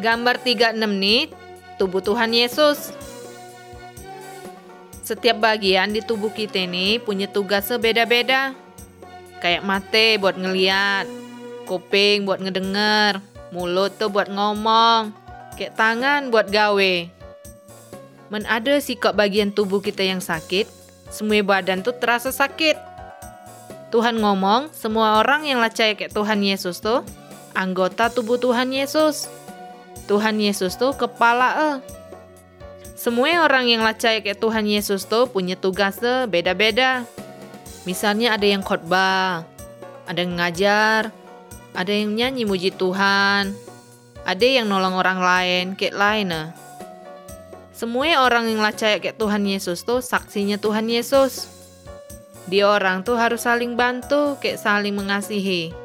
Gambar 36 nih, tubuh Tuhan Yesus. Setiap bagian di tubuh kita nih punya tugas beda-beda. Kayak mata buat ngeliat, kuping buat ngedenger, mulut tuh buat ngomong, kayak tangan buat gawe. Men ada sih kok bagian tubuh kita yang sakit, semua badan tuh terasa sakit. Tuhan ngomong, semua orang yang percaya kayak Tuhan Yesus tuh anggota tubuh Tuhan Yesus. Tuhan Yesus tuh kepala. Semua orang yang percaya kayak Tuhan Yesus tuh punya tugas beda-beda. Misalnya ada yang khotbah, ada yang ngajar, ada yang nyanyi muji Tuhan, ada yang nolong orang lain kayak lainnya. Semua orang yang percaya kayak Tuhan Yesus tuh saksinya Tuhan Yesus. Dia orang tuh harus saling bantu kayak saling mengasihi.